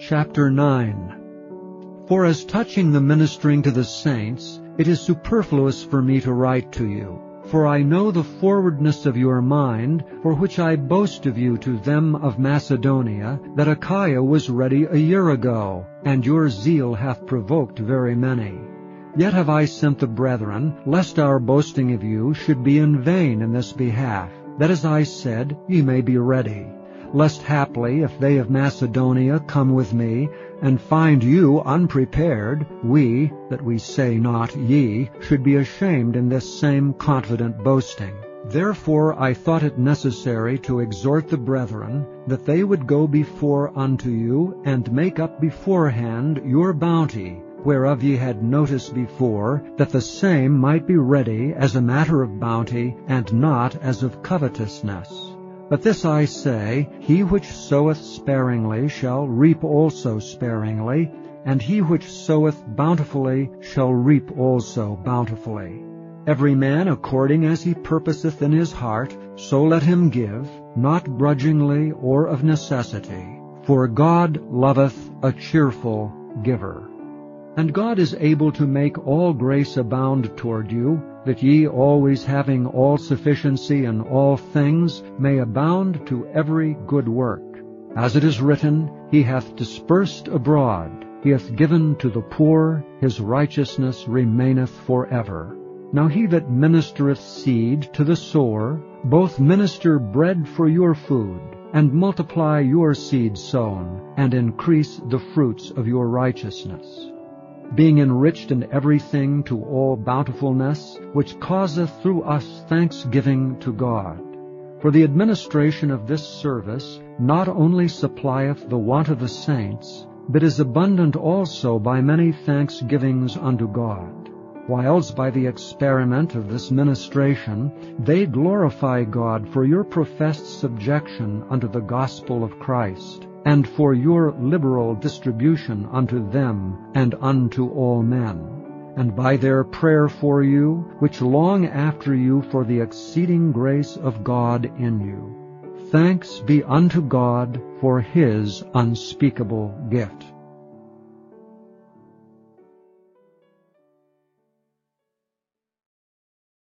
Chapter 9. For as touching the ministering to the saints, it is superfluous for me to write to you. For I know the forwardness of your mind, for which I boast of you to them of Macedonia, that Achaia was ready a year ago, and your zeal hath provoked very many. Yet have I sent the brethren, lest our boasting of you should be in vain in this behalf, that as I said, ye may be ready. Lest haply, if they of Macedonia come with me, and find you unprepared, we, that we say not ye, should be ashamed in this same confident boasting. Therefore I thought it necessary to exhort the brethren, that they would go before unto you, and make up beforehand your bounty, whereof ye had notice before, that the same might be ready as a matter of bounty, and not as of covetousness. But this I say, he which soweth sparingly shall reap also sparingly, and he which soweth bountifully shall reap also bountifully. Every man according as he purposeth in his heart, so let him give, not grudgingly or of necessity, for God loveth a cheerful giver. And God is able to make all grace abound toward you, that ye always having all sufficiency in all things may abound to every good work. As it is written, He hath dispersed abroad, He hath given to the poor, His righteousness remaineth forever. Now he that ministereth seed to the sower, both minister bread for your food, and multiply your seed sown, and increase the fruits of your righteousness, being enriched in everything to all bountifulness, which causeth through us thanksgiving to God. For the administration of this service not only supplieth the want of the saints, but is abundant also by many thanksgivings unto God, whiles by the experiment of this ministration they glorify God for your professed subjection unto the gospel of Christ, and for your liberal distribution unto them and unto all men, and by their prayer for you, which long after you for the exceeding grace of God in you. Thanks be unto God for His unspeakable gift.